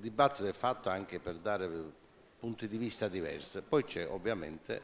dibattito è fatto anche per dare punti di vista diversi. Poi c'è ovviamente,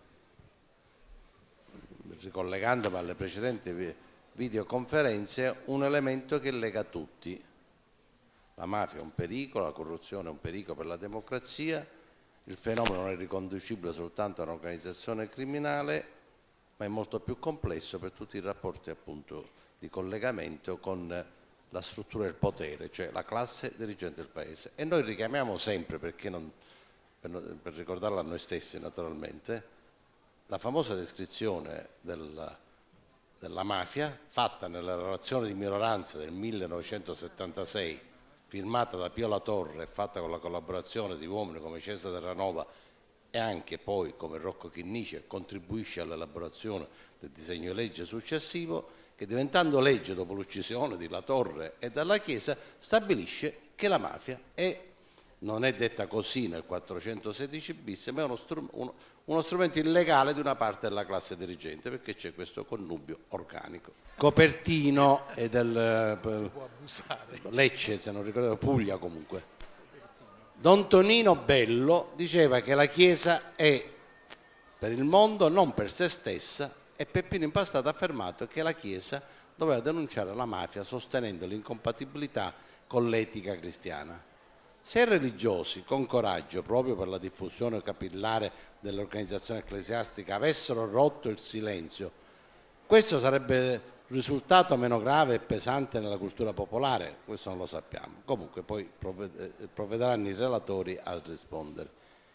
ricollegandomi alle precedenti videoconferenze, un elemento che lega tutti. La mafia è un pericolo, la corruzione è un pericolo per la democrazia, il fenomeno non è riconducibile soltanto a un'organizzazione criminale, ma è molto più complesso per tutti i rapporti appunto di collegamento con la struttura del potere, cioè la classe dirigente del paese. E noi richiamiamo sempre, perché per ricordarla a noi stessi naturalmente, la famosa descrizione della mafia fatta nella relazione di minoranza del 1976, firmata da Pio La Torre e fatta con la collaborazione di uomini come Cesare Terranova e anche poi come Rocco Chinnici contribuisce all'elaborazione del disegno di legge successivo, che diventando legge dopo l'uccisione di La Torre e della Chiesa stabilisce che la mafia non è detta così nel 416 bis, ma è uno strumento illegale di una parte della classe dirigente, perché c'è questo connubio organico. Copertino e del Lecce, se non ricordo, Puglia comunque. Don Tonino Bello diceva che la Chiesa è per il mondo, non per se stessa, e Peppino Impastato ha affermato che la Chiesa doveva denunciare la mafia sostenendo l'incompatibilità con l'etica cristiana. Se religiosi, con coraggio, proprio per la diffusione capillare dell'organizzazione ecclesiastica, avessero rotto il silenzio, questo sarebbe risultato meno grave e pesante nella cultura popolare? Questo non lo sappiamo. Comunque poi provvederanno i relatori a rispondere.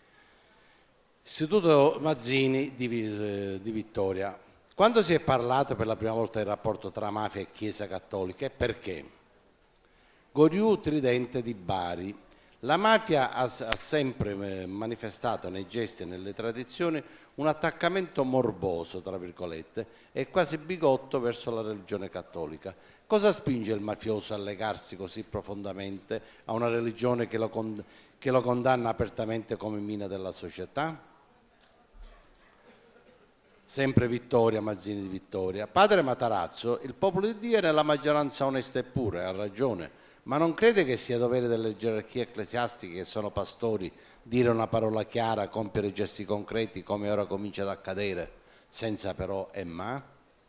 Istituto Mazzini di Vittoria. Quando si è parlato per la prima volta del rapporto tra mafia e Chiesa cattolica e perché? Goriù Tridente di Bari. La mafia ha sempre manifestato nei gesti e nelle tradizioni un attaccamento morboso, tra virgolette, e quasi bigotto verso la religione cattolica. Cosa spinge il mafioso a legarsi così profondamente a una religione che lo condanna apertamente come mina della società? Sempre Vittoria, Mazzini di Vittoria. Padre Matarazzo, il popolo di Dio è nella maggioranza onesta e pura, ha ragione, ma non crede che sia dovere delle gerarchie ecclesiastiche, che sono pastori, dire una parola chiara, compiere gesti concreti come ora comincia ad accadere, senza però e ma?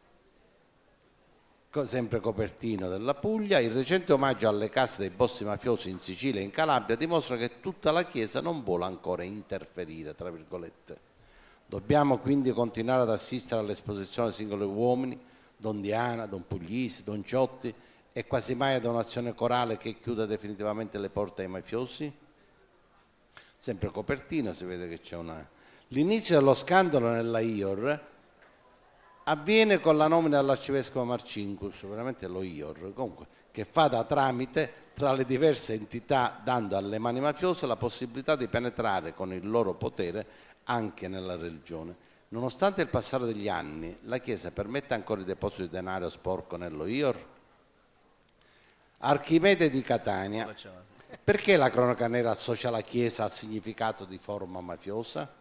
Sempre Copertino della Puglia. Il recente omaggio alle case dei boss mafiosi in Sicilia e in Calabria dimostra che tutta la Chiesa non vuole ancora interferire, tra virgolette. Dobbiamo quindi continuare ad assistere all'esposizione di singoli uomini, Don Diana, Don Puglisi, Don Ciotti, e quasi mai ad un'azione corale che chiuda definitivamente le porte ai mafiosi? Sempre Copertino, si vede che c'è L'inizio dello scandalo nella IOR avviene con la nomina dell'arcivescovo Marcinkus, veramente lo IOR, comunque, che fa da tramite tra le diverse entità, dando alle mani mafiose la possibilità di penetrare con il loro potere anche nella religione. Nonostante il passare degli anni, la Chiesa permette ancora il deposito di denaro sporco nello IOR? Archimede di Catania. Perché la cronaca nera associa la Chiesa al significato di forma mafiosa?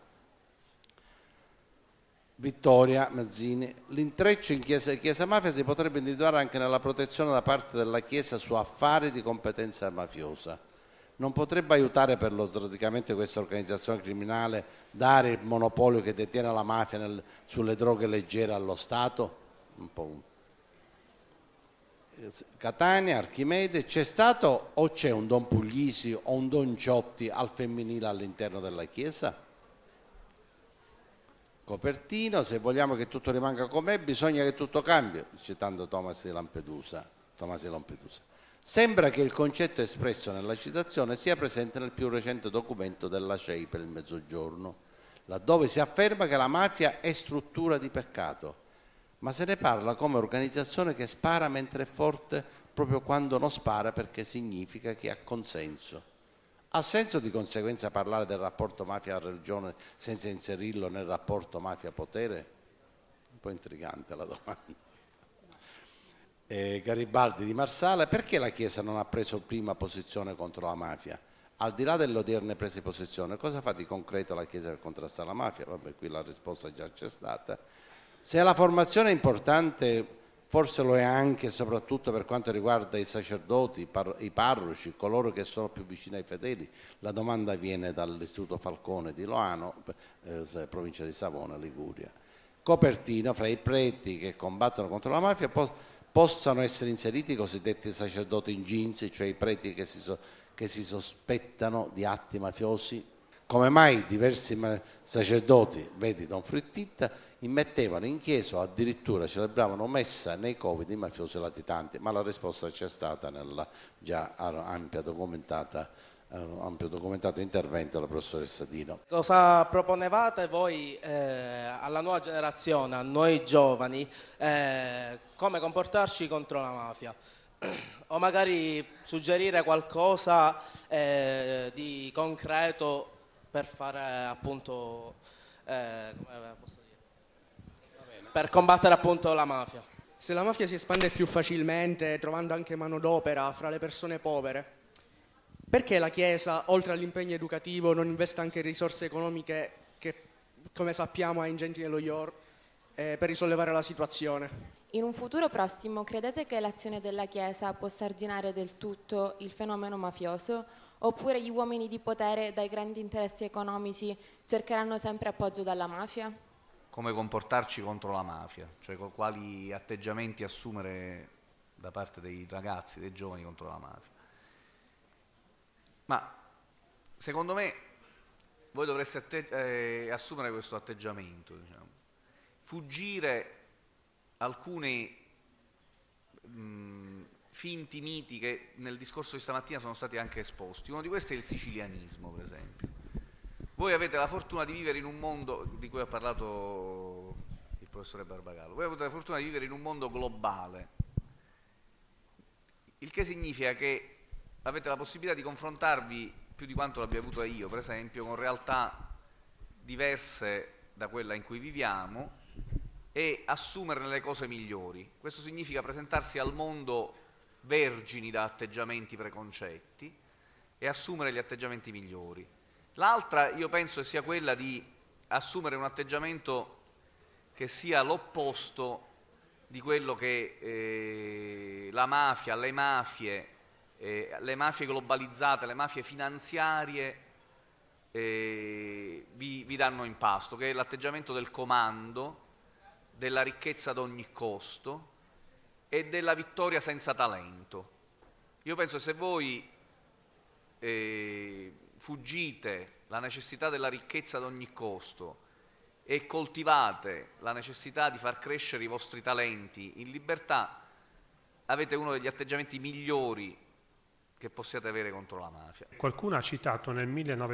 Vittoria Mazzini. L'intreccio in Chiesa mafia si potrebbe individuare anche nella protezione da parte della Chiesa su affari di competenza mafiosa. Non potrebbe aiutare per lo sradicamento di questa organizzazione criminale dare il monopolio che detiene la mafia sulle droghe leggere allo Stato? Un po'. Catania, Archimede. C'è stato o c'è un Don Puglisi o un Don Ciotti al femminile all'interno della Chiesa? Copertino. Se vogliamo che tutto rimanga com'è, bisogna che tutto cambi, citando Tommaso di Lampedusa. Sembra che il concetto espresso nella citazione sia presente nel più recente documento della CEI per il Mezzogiorno, laddove si afferma che la mafia è struttura di peccato, ma se ne parla come organizzazione che spara mentre è forte proprio quando non spara, perché significa che ha consenso. Ha senso di conseguenza parlare del rapporto mafia-religione senza inserirlo nel rapporto mafia-potere? Un po' intrigante la domanda. Garibaldi di Marsala. Perché la Chiesa non ha preso prima posizione contro la mafia? Al di là delle odierne prese posizione, cosa fa di concreto la Chiesa per contrastare la mafia? Vabbè, qui la risposta già c'è stata. Se la formazione è importante forse lo è anche e soprattutto per quanto riguarda i sacerdoti, i parroci, coloro che sono più vicini ai fedeli. La domanda viene dall'Istituto Falcone di Loano, provincia di Savona, Liguria. Copertino, fra i preti che combattono contro la mafia possano essere inseriti i cosiddetti sacerdoti in jeans, cioè i preti che si sospettano di atti mafiosi. Come mai diversi sacerdoti, vedi Don Frittitta, immettevano in chiesa o addirittura celebravano messa nei covi di mafiosi latitanti? Ma la risposta c'è stata nella già ampio documentato intervento della professoressa Dino. Cosa proponevate voi alla nuova generazione, a noi giovani, come comportarci contro la mafia? O magari suggerire qualcosa di concreto per fare appunto, per combattere appunto la mafia. Se la mafia si espande più facilmente, trovando anche manodopera fra le persone povere, perché la Chiesa, oltre all'impegno educativo, non investe anche risorse economiche che, come sappiamo, ha ingenti nello IOR per risollevare la situazione? In un futuro prossimo, credete che l'azione della Chiesa possa arginare del tutto il fenomeno mafioso? Oppure gli uomini di potere, dai grandi interessi economici, cercheranno sempre appoggio dalla mafia? Come comportarci contro la mafia, cioè quali atteggiamenti assumere da parte dei ragazzi, dei giovani contro la mafia. Ma secondo me voi dovreste assumere questo atteggiamento, diciamo. Fuggire alcuni finti miti che nel discorso di stamattina sono stati anche esposti. Uno di questi è il sicilianismo, per esempio. Voi avete la fortuna di vivere in un mondo di cui ha parlato il professore Barbagallo, voi avete la fortuna di vivere in un mondo globale, il che significa che avete la possibilità di confrontarvi più di quanto l'abbia avuto io, per esempio, con realtà diverse da quella in cui viviamo e assumerne le cose migliori. Questo significa presentarsi al mondo vergini da atteggiamenti preconcetti e assumere gli atteggiamenti migliori. L'altra, io penso, sia quella di assumere un atteggiamento che sia l'opposto di quello che la mafia, le mafie globalizzate, le mafie finanziarie vi danno in pasto, che è l'atteggiamento del comando, della ricchezza ad ogni costo e della vittoria senza talento. Io penso che se voi fuggite la necessità della ricchezza ad ogni costo e coltivate la necessità di far crescere i vostri talenti in libertà, avete uno degli atteggiamenti migliori che possiate avere contro la mafia. Qualcuno ha citato nel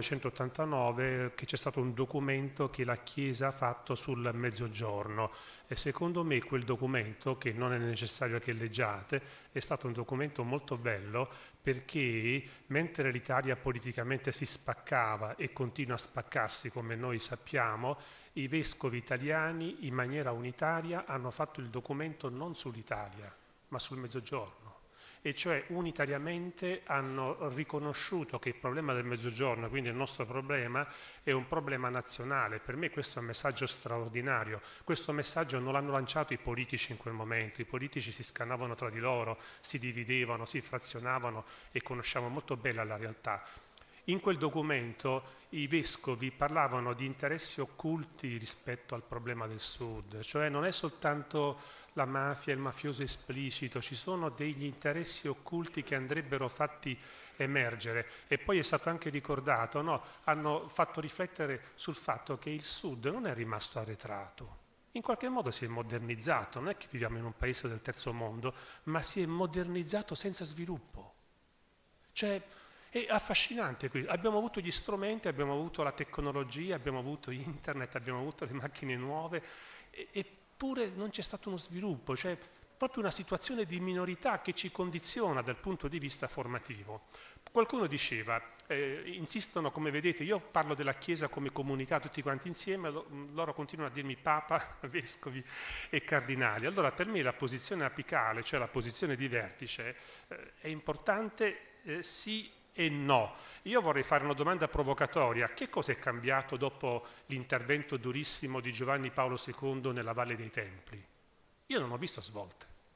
1989 che c'è stato un documento che la Chiesa ha fatto sul Mezzogiorno e secondo me quel documento, che non è necessario che leggiate, è stato un documento molto bello perché mentre l'Italia politicamente si spaccava e continua a spaccarsi come noi sappiamo, i vescovi italiani in maniera unitaria hanno fatto il documento non sull'Italia ma sul Mezzogiorno. E cioè unitariamente hanno riconosciuto che il problema del Mezzogiorno, quindi il nostro problema, è un problema nazionale. Per me questo è un messaggio straordinario. Questo messaggio non l'hanno lanciato i politici in quel momento, i politici si scannavano tra di loro, si dividevano, si frazionavano e conosciamo molto bene la realtà. In quel documento i vescovi parlavano di interessi occulti rispetto al problema del Sud, cioè non è soltanto la mafia, il mafioso esplicito, ci sono degli interessi occulti che andrebbero fatti emergere. E poi è stato anche ricordato, no? Hanno fatto riflettere sul fatto che il Sud non è rimasto arretrato, in qualche modo si è modernizzato, non è che viviamo in un paese del terzo mondo, ma si è modernizzato senza sviluppo. Cioè, è affascinante qui, abbiamo avuto gli strumenti, abbiamo avuto la tecnologia, abbiamo avuto internet, abbiamo avuto le macchine nuove, eppure non c'è stato uno sviluppo, cioè proprio una situazione di minorità che ci condiziona dal punto di vista formativo. Qualcuno diceva, insistono, come vedete, io parlo della Chiesa come comunità tutti quanti insieme, loro continuano a dirmi Papa, Vescovi e Cardinali. Allora per me la posizione apicale, cioè la posizione di vertice, è importante sì e no. Io vorrei fare una domanda provocatoria. Che cosa è cambiato dopo l'intervento durissimo di Giovanni Paolo II nella Valle dei Templi? Io non ho visto svolte.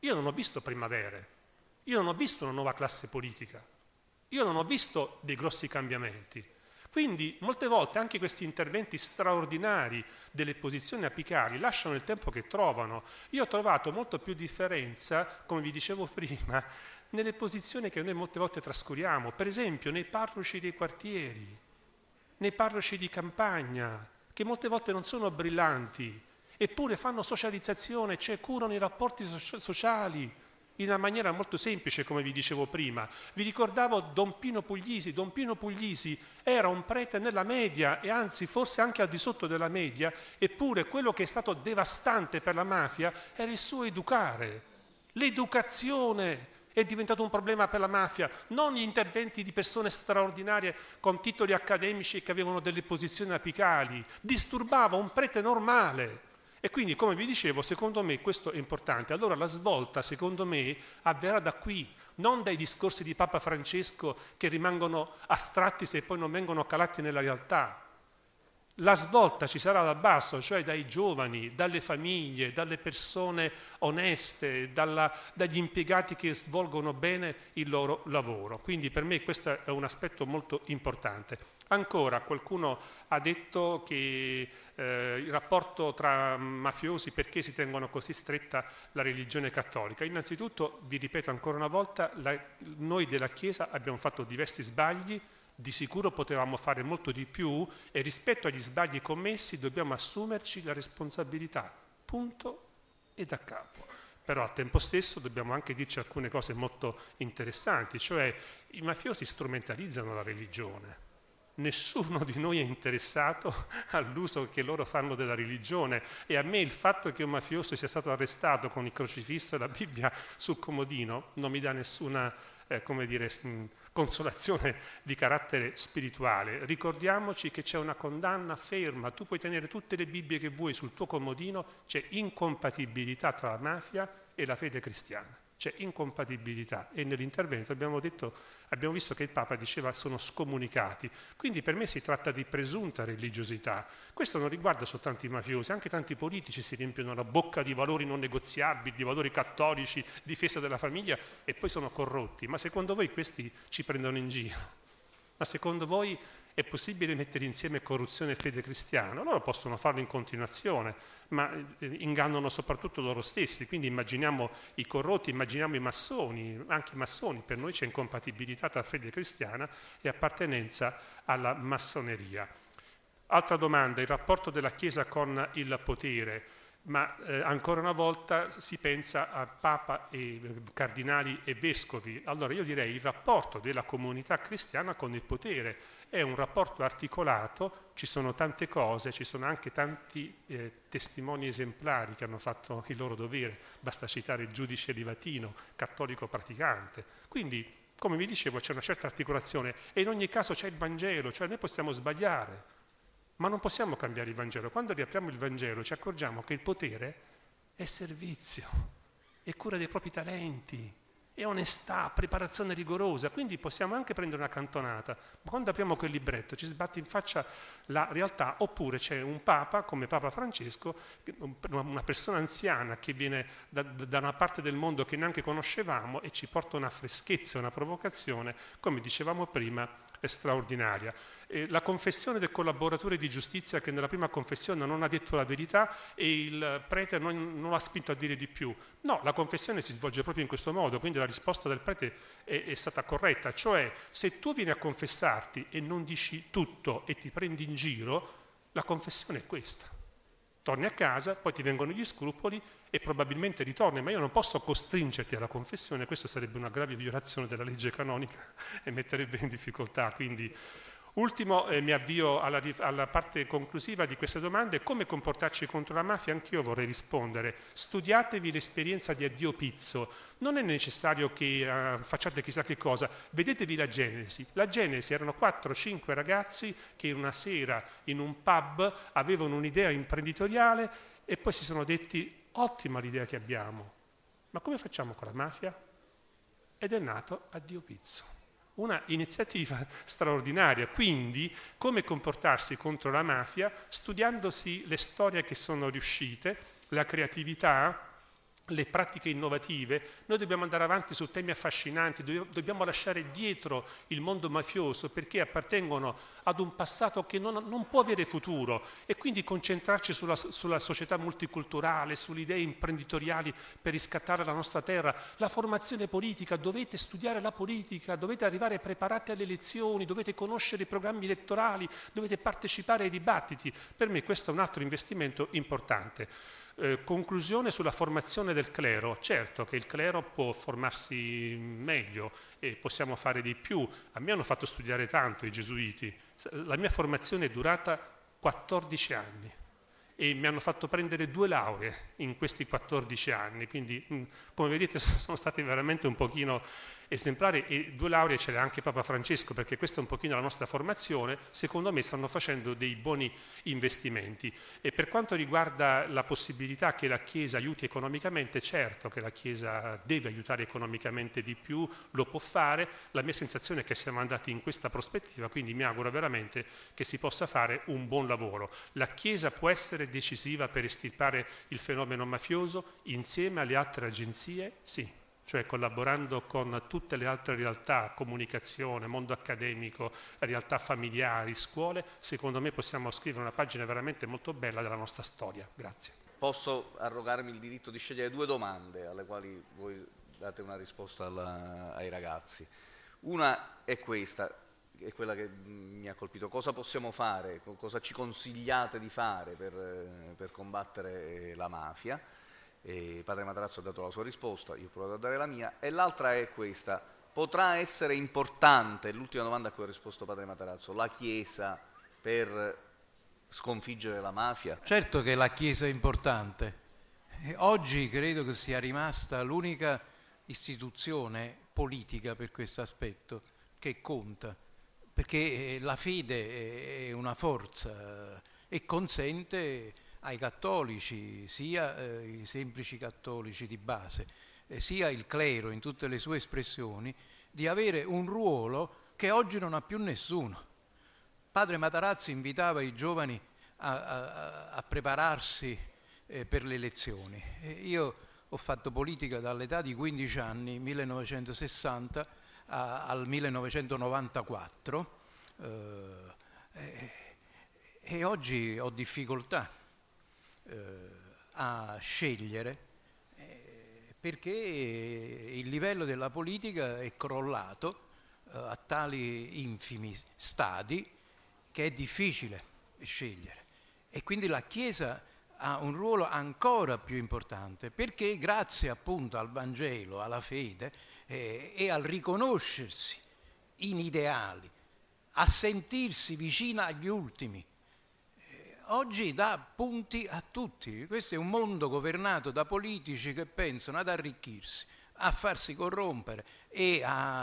io non ho visto primavere, io non ho visto una nuova classe politica, io non ho visto dei grossi cambiamenti. Quindi molte volte anche questi interventi straordinari delle posizioni apicali lasciano il tempo che trovano. Io ho trovato molto più differenza, come vi dicevo prima, nelle posizioni che noi molte volte trascuriamo, per esempio nei parroci dei quartieri, nei parroci di campagna, che molte volte non sono brillanti, eppure fanno socializzazione, cioè curano i rapporti sociali in una maniera molto semplice, come vi dicevo prima. Vi ricordavo Don Pino Puglisi. Don Pino Puglisi era un prete nella media e anzi forse anche al di sotto della media, eppure quello che è stato devastante per la mafia era il suo educare. L'educazione è diventato un problema per la mafia, non gli interventi di persone straordinarie con titoli accademici che avevano delle posizioni apicali. Disturbava un prete normale. E quindi, come vi dicevo, secondo me questo è importante. Allora la svolta, secondo me, avverrà da qui, non dai discorsi di Papa Francesco che rimangono astratti se poi non vengono calati nella realtà. La svolta ci sarà da basso, cioè dai giovani, dalle famiglie, dalle persone oneste, dagli impiegati che svolgono bene il loro lavoro. Quindi per me questo è un aspetto molto importante. Ancora, qualcuno ha detto che il rapporto tra mafiosi, perché si tengono così stretta la religione cattolica. Innanzitutto, vi ripeto ancora una volta, noi della Chiesa abbiamo fatto diversi sbagli, di sicuro potevamo fare molto di più e rispetto agli sbagli commessi dobbiamo assumerci la responsabilità, punto e da capo. Però al tempo stesso dobbiamo anche dirci alcune cose molto interessanti, cioè i mafiosi strumentalizzano la religione. Nessuno di noi è interessato all'uso che loro fanno della religione e a me il fatto che un mafioso sia stato arrestato con il crocifisso e la Bibbia sul comodino non mi dà nessuna consolazione di carattere spirituale. Ricordiamoci che c'è una condanna ferma, tu puoi tenere tutte le Bibbie che vuoi sul tuo comodino, c'è incompatibilità tra la mafia e la fede cristiana. C'è incompatibilità e nell'intervento abbiamo visto che il Papa diceva sono scomunicati, quindi per me si tratta di presunta religiosità. Questo non riguarda soltanto i mafiosi, anche tanti politici si riempiono la bocca di valori non negoziabili, di valori cattolici, difesa della famiglia e poi sono corrotti. Ma secondo voi questi ci prendono in giro? Ma secondo voi è possibile mettere insieme corruzione e fede cristiana? Loro possono farlo in continuazione, ma ingannano soprattutto loro stessi. Quindi immaginiamo i corrotti, immaginiamo i massoni, anche i massoni. Per noi c'è incompatibilità tra fede cristiana e appartenenza alla massoneria. Altra domanda, il rapporto della Chiesa con il potere. Ma ancora una volta si pensa a Papa e cardinali e vescovi. Allora io direi il rapporto della comunità cristiana con il potere è un rapporto articolato, ci sono tante cose, ci sono anche tanti testimoni esemplari che hanno fatto il loro dovere, basta citare il giudice Livatino, cattolico praticante. Quindi, come vi dicevo, c'è una certa articolazione e in ogni caso c'è il Vangelo, cioè noi possiamo sbagliare. Ma non possiamo cambiare il Vangelo. Quando riapriamo il Vangelo ci accorgiamo che il potere è servizio, è cura dei propri talenti, è onestà, preparazione rigorosa. Quindi possiamo anche prendere una cantonata, ma quando apriamo quel libretto ci sbatte in faccia la realtà. Oppure c'è un Papa, come Papa Francesco, una persona anziana che viene da una parte del mondo che neanche conoscevamo e ci porta una freschezza, una provocazione, come dicevamo prima, è straordinaria. La confessione del collaboratore di giustizia che nella prima confessione non ha detto la verità e il prete non l'ha spinto a dire di più. No, la confessione si svolge proprio in questo modo, quindi la risposta del prete è stata corretta, cioè se tu vieni a confessarti e non dici tutto e ti prendi in giro, la confessione è questa. Torni a casa, poi ti vengono gli scrupoli e probabilmente ritorni, ma io non posso costringerti alla confessione, questo sarebbe una grave violazione della legge canonica e metterebbe in difficoltà. Quindi, ultimo, mi avvio alla parte conclusiva di queste domande. Come comportarci contro la mafia? Anch'io vorrei rispondere. Studiatevi l'esperienza di Addio Pizzo. Non è necessario che facciate chissà che cosa. Vedetevi la Genesi. La Genesi erano 4-5 ragazzi che una sera in un pub avevano un'idea imprenditoriale e poi si sono detti ottima l'idea che abbiamo, ma come facciamo con la mafia? Ed è nato Addio Pizzo. Una iniziativa straordinaria, quindi come comportarsi contro la mafia studiandosi le storie che sono riuscite, la creatività, le pratiche innovative, noi dobbiamo andare avanti su temi affascinanti, dobbiamo lasciare dietro il mondo mafioso perché appartengono ad un passato che non può avere futuro e quindi concentrarci sulla società multiculturale, sulle idee imprenditoriali per riscattare la nostra terra, la formazione politica, dovete studiare la politica, dovete arrivare preparati alle elezioni, dovete conoscere i programmi elettorali, dovete partecipare ai dibattiti. Per me questo è un altro investimento importante. Conclusione sulla formazione del clero. Certo che il clero può formarsi meglio e possiamo fare di più. A me hanno fatto studiare tanto i gesuiti. La mia formazione è durata 14 anni e mi hanno fatto prendere 2 lauree in questi 14 anni, quindi come vedete sono stati veramente un pochino esemplari e 2 lauree ce le ha anche Papa Francesco, perché questa è un pochino la nostra formazione. Secondo me stanno facendo dei buoni investimenti. E per quanto riguarda la possibilità che la Chiesa aiuti economicamente, certo che la Chiesa deve aiutare economicamente di più, lo può fare. La mia sensazione è che siamo andati in questa prospettiva, quindi mi auguro veramente che si possa fare un buon lavoro. La Chiesa può essere decisiva per estirpare il fenomeno mafioso insieme alle altre agenzie? Sì. Cioè collaborando con tutte le altre realtà, comunicazione, mondo accademico, realtà familiari, scuole, secondo me possiamo scrivere una pagina veramente molto bella della nostra storia. Grazie. Posso arrogarmi il diritto di scegliere 2 domande alle quali voi date una risposta ai ragazzi. Una è questa, è quella che mi ha colpito. Cosa possiamo fare, cosa ci consigliate di fare per combattere la mafia? Padre Matarazzo ha dato la sua risposta, io ho provato a dare la mia, e l'altra è questa: potrà essere importante, l'ultima domanda a cui ha risposto Padre Matarazzo, la Chiesa per sconfiggere la mafia? Certo che la Chiesa è importante. Oggi credo che sia rimasta l'unica istituzione politica per questo aspetto che conta, perché la fede è una forza e consente ai cattolici, sia i semplici cattolici di base, sia il clero in tutte le sue espressioni, di avere un ruolo che oggi non ha più nessuno. Padre Matarazzo invitava i giovani a prepararsi per le elezioni. Io ho fatto politica dall'età di 15 anni, 1960 al 1994, e oggi ho difficoltà a scegliere perché il livello della politica è crollato a tali infimi stadi che è difficile scegliere, e quindi la Chiesa ha un ruolo ancora più importante, perché grazie appunto al Vangelo, alla fede e al riconoscersi in ideali, a sentirsi vicina agli ultimi, oggi dà punti a tutti. Questo è un mondo governato da politici che pensano ad arricchirsi, a farsi corrompere e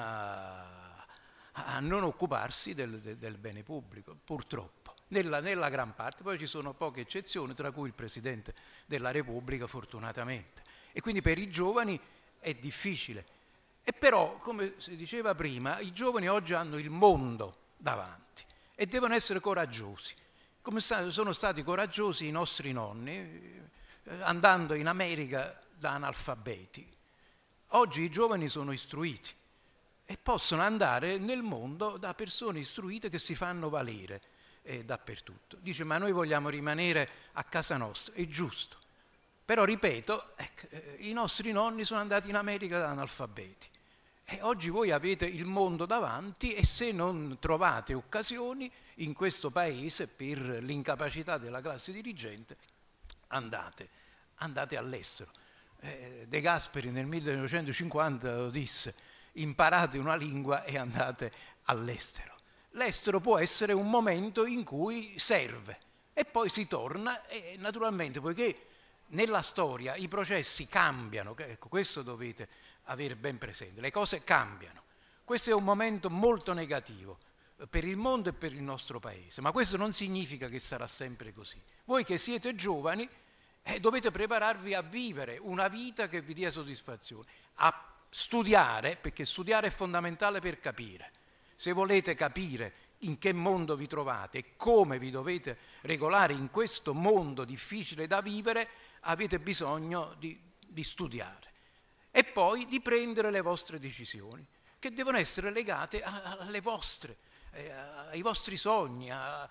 a non occuparsi del bene pubblico, purtroppo, nella gran parte. Poi ci sono poche eccezioni, tra cui il Presidente della Repubblica, fortunatamente. E quindi per i giovani è difficile. E però, come si diceva prima, i giovani oggi hanno il mondo davanti e devono essere coraggiosi. Come sono stati coraggiosi i nostri nonni, andando in America da analfabeti. Oggi i giovani sono istruiti e possono andare nel mondo da persone istruite che si fanno valere dappertutto. Dice, ma noi vogliamo rimanere a casa nostra, è giusto. Però ripeto, i nostri nonni sono andati in America da analfabeti. E oggi voi avete il mondo davanti, e se non trovate occasioni in questo paese per l'incapacità della classe dirigente, andate all'estero. De Gasperi nel 1950 lo disse: imparate una lingua e andate all'estero. L'estero può essere un momento in cui serve e poi si torna, e naturalmente, poiché nella storia i processi cambiano, ecco, questo dovete avere ben presente, le cose cambiano. Questo è un momento molto negativo per il mondo e per il nostro paese, ma questo non significa che sarà sempre così. Voi che siete giovani dovete prepararvi a vivere una vita che vi dia soddisfazione, a studiare, perché studiare è fondamentale per capire. Se volete capire in che mondo vi trovate e come vi dovete regolare in questo mondo difficile da vivere, avete bisogno di di studiare e poi di prendere le vostre decisioni, che devono essere legate alle vostre, ai vostri sogni,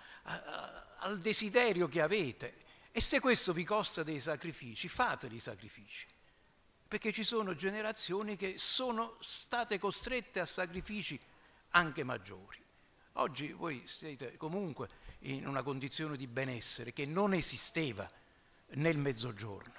al desiderio che avete. E se questo vi costa dei sacrifici, fateli sacrifici, perché ci sono generazioni che sono state costrette a sacrifici anche maggiori. Oggi voi siete comunque in una condizione di benessere che non esisteva nel Mezzogiorno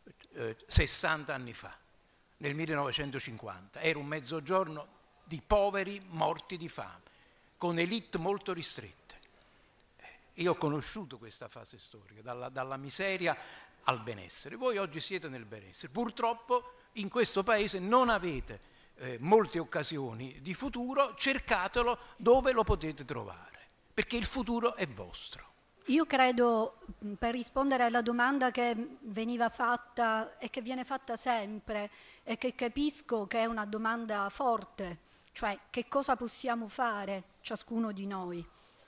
60 anni fa, nel 1950. Era un Mezzogiorno di poveri morti di fame, con elite molto ristrette. Io ho conosciuto questa fase storica, dalla miseria al benessere. Voi oggi siete nel benessere. Purtroppo in questo paese non avete molte occasioni di futuro, cercatelo dove lo potete trovare, perché il futuro è vostro. Io credo, per rispondere alla domanda che veniva fatta e che viene fatta sempre e che capisco che è una domanda forte, cioè che cosa possiamo fare ciascuno di noi.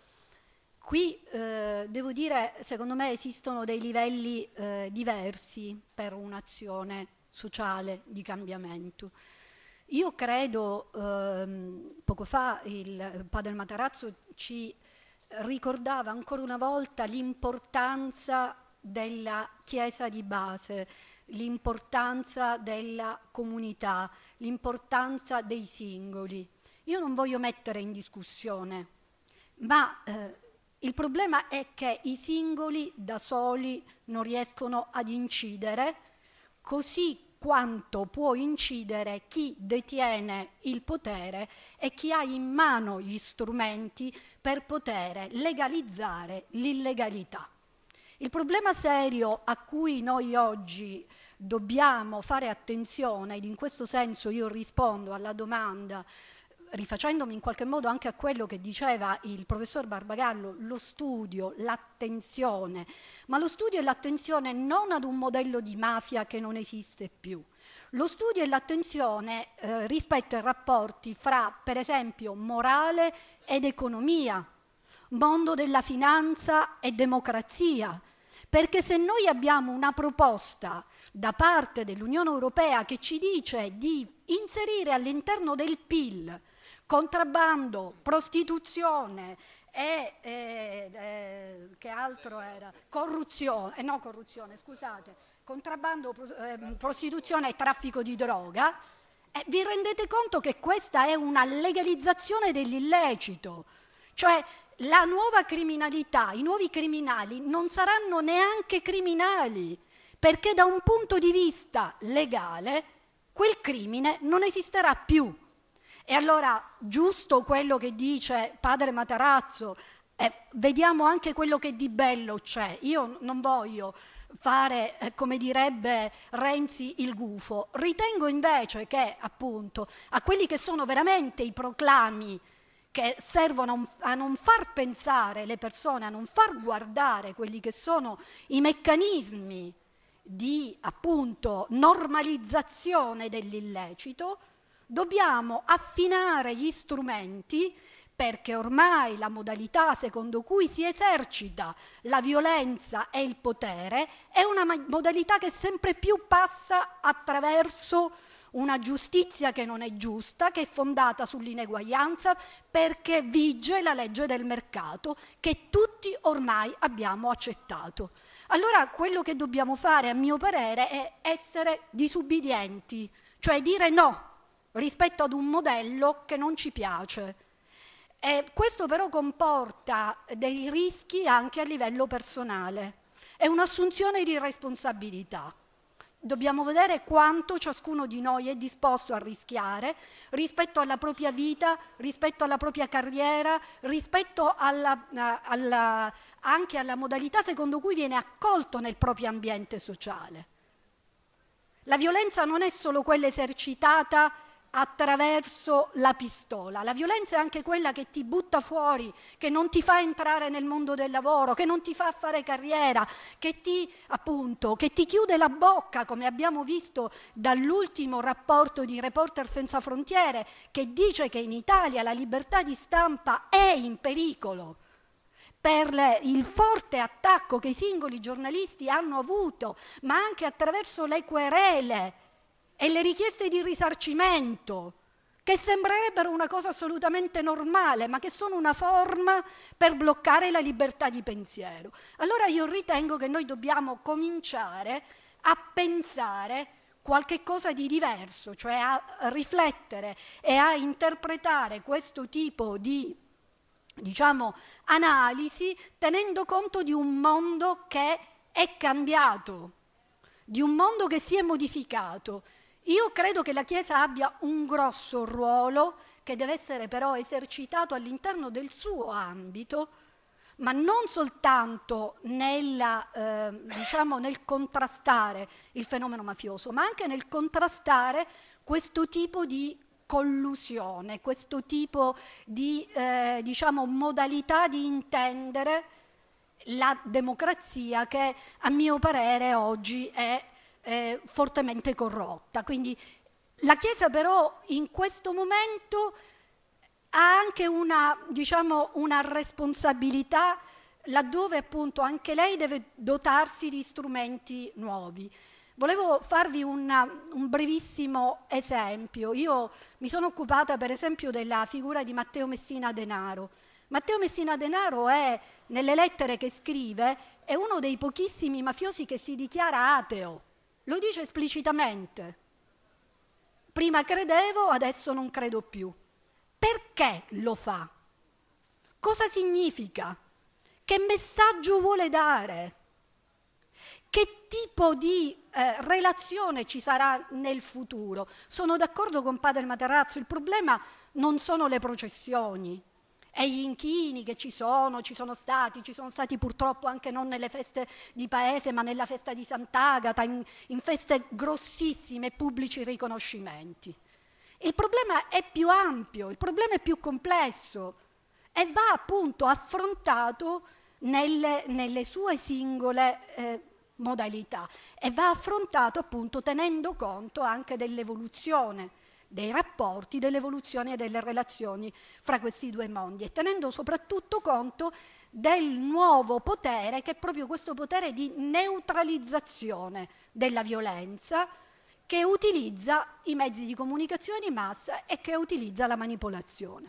Qui devo dire, secondo me esistono dei livelli diversi per un'azione sociale di cambiamento. Io credo, poco fa il padre Matarazzo ci ricordava ancora una volta l'importanza della Chiesa di base, l'importanza della comunità, l'importanza dei singoli. Io non voglio mettere in discussione, ma il problema è che i singoli da soli non riescono ad incidere così quanto può incidere chi detiene il potere e chi ha in mano gli strumenti per poter legalizzare l'illegalità. Il problema serio a cui noi oggi dobbiamo fare attenzione, ed in questo senso io rispondo alla domanda rifacendomi in qualche modo anche a quello che diceva il professor Barbagallo, lo studio, l'attenzione, ma lo studio e l'attenzione non ad un modello di mafia che non esiste più. Lo studio e l'attenzione rispetto ai rapporti fra, per esempio, morale ed economia, mondo della finanza e democrazia, perché se noi abbiamo una proposta da parte dell'Unione Europea che ci dice di inserire all'interno del PIL contrabbando, prostituzione e che altro era? Contrabbando, prostituzione e traffico di droga, vi rendete conto che questa è una legalizzazione dell'illecito? Cioè la nuova criminalità, i nuovi criminali non saranno neanche criminali, perché da un punto di vista legale quel crimine non esisterà più. E allora, giusto quello che dice padre Matarazzo, vediamo anche quello che di bello c'è. Io non voglio fare, come direbbe Renzi, il gufo. Ritengo invece che, appunto, a quelli che sono veramente i proclami che servono a non far pensare le persone, a non far guardare quelli che sono i meccanismi di, appunto, normalizzazione dell'illecito, dobbiamo affinare gli strumenti, perché ormai la modalità secondo cui si esercita la violenza e il potere è una modalità che sempre più passa attraverso una giustizia che non è giusta, che è fondata sull'ineguaglianza, perché vige la legge del mercato che tutti ormai abbiamo accettato. Allora quello che dobbiamo fare, a mio parere, è essere disubbidienti, cioè dire no rispetto ad un modello che non ci piace. Questo però comporta dei rischi anche a livello personale. È un'assunzione di responsabilità. Dobbiamo vedere quanto ciascuno di noi è disposto a rischiare rispetto alla propria vita, rispetto alla propria carriera, rispetto anche alla modalità secondo cui viene accolto nel proprio ambiente sociale. La violenza non è solo quella esercitata attraverso la pistola. La violenza è anche quella che ti butta fuori, che non ti fa entrare nel mondo del lavoro, che non ti fa fare carriera, che ti chiude la bocca, come abbiamo visto dall'ultimo rapporto di Reporter Senza Frontiere, che dice che in Italia la libertà di stampa è in pericolo, per il forte attacco che i singoli giornalisti hanno avuto, ma anche attraverso le querele e le richieste di risarcimento, che sembrerebbero una cosa assolutamente normale, ma che sono una forma per bloccare la libertà di pensiero. Allora io ritengo che noi dobbiamo cominciare a pensare qualche cosa di diverso, cioè a riflettere e a interpretare questo tipo di, diciamo, analisi tenendo conto di un mondo che è cambiato, di un mondo che si è modificato. Io credo che la Chiesa abbia un grosso ruolo che deve essere però esercitato all'interno del suo ambito, ma non soltanto diciamo, nel contrastare il fenomeno mafioso, ma anche nel contrastare questo tipo di collusione, questo tipo di diciamo, modalità di intendere la democrazia che a mio parere oggi è fortemente corrotta. Quindi la Chiesa però in questo momento ha anche una, diciamo, una responsabilità laddove appunto anche lei deve dotarsi di strumenti nuovi. Volevo farvi un brevissimo esempio. Io mi sono occupata per esempio della figura di Matteo Messina Denaro. Matteo Messina Denaro è, nelle lettere che scrive, è uno dei pochissimi mafiosi che si dichiara ateo. Lo dice esplicitamente. Prima credevo, adesso non credo più. Perché lo fa? Cosa significa? Che messaggio vuole dare? Che tipo di relazione ci sarà nel futuro? Sono d'accordo con Padre Matarazzo, il problema non sono le processioni e gli inchini che ci sono stati purtroppo anche non nelle feste di paese, ma nella festa di Sant'Agata, in feste grossissime e pubblici riconoscimenti. Il problema è più ampio, il problema è più complesso e va appunto affrontato nelle sue singole modalità e va affrontato appunto tenendo conto anche dell'evoluzione dei rapporti, dell'evoluzione delle relazioni fra questi due mondi e tenendo soprattutto conto del nuovo potere che è proprio questo potere di neutralizzazione della violenza che utilizza i mezzi di comunicazione di massa e che utilizza la manipolazione.